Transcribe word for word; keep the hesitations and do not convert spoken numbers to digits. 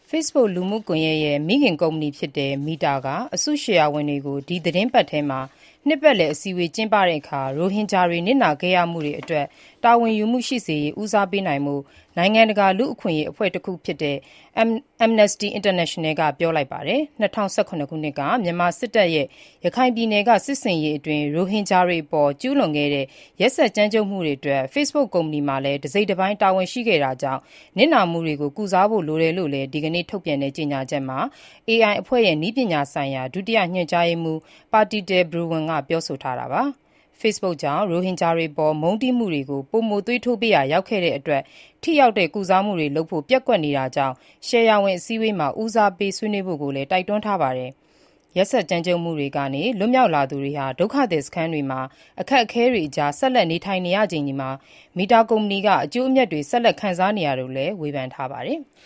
Facebook လူမှုကွန်ရက်ရဲ့မိခင်ကုမ္ပဏီဖြစ်တဲ့ Meta ကအစုရှယ်ယာဝင်တွေကိုဒီသီတင်းပတ်ထဲမှာနှစ်ပတ်လည်အစည်းအဝေးကျင်းပတဲ့အခါရိုဟင်ဂျာတွေနစ်နာခဲ့ရမှုတွေအတွက်တာဝန်ယူမှုရှိစေရေးဦးစားပေးနိုင်ဖို့နိုင်ငံတကာလူ့အခွင့်အရေးအဖွဲ့တခုဖြစ်တဲ့ Amnesty International ကပြောလိုက်ပါတယ်။၂၀၁၇ ခုနှစ်ကမြန်မာစစ်တပ်ရဲ့ရခိုင်ပြည်နယ်ကစစ်ဆင်ရေးအတွင်းရိုဟင်ဂျာတွေအပေါ်ကျူးလွန်ခဲ့တဲ့ရက်စက်ကြမ်းကြုတ်မှုတွေအတွက် Facebook ကုမ္ပဏီမှာလည်းတစိတ်တပိုင်းတာဝန်ရှိခဲ့တာကြောင့်နစ်နာမှုတွေကိုကုစားဖို့လိုတယ်လို့လည်းဒီကနေ့ထုတ်ပြန်တဲ့ကြေညာချက်မှာ အေအိုင် အဖွဲ့ရဲ့နည်းပညာဆိုင်ရာဒုတိယညွှန်ကြားရေးမှူး Pratitha Barua ကပြောဆိုထားတာပါ။ Facebook ကြောင့်ရိုဟင်ဂျာတွေအပေါ်မုန်းတီးမှုတွေကိုပိုမိုသွေးထိုးပေးရာရောက်ခဲ့တဲ့အတွက်ထိရောက်တဲ့ကုစားမှုတွေလုပ်ဖို့ပျက်ကွက်နေတာကြောင့်ရှယ်ယာဝင်အစည်းအဝေးမှာဦးစားပေးဆွေးနွေးဖို့ကိုလည်းတိုက်တွန်းထားပါတယ်။ရက်စက်ကြမ်းကြုတ်မှုတွေကနေလွတ်မြောက်လာသူတွေဟာဒုက္ခသည်စခန်းတွေမှာအခက်အခဲတွေအကြားဆက်လက်နေထိုင်နေရချိန်မှာ Meta ကုမ္ပဏီကအကျိုးအမြတ်တွေဆက်လက်ခံစားနေရတယ်လို့လည်းဝေဖန်ထားပါတယ်။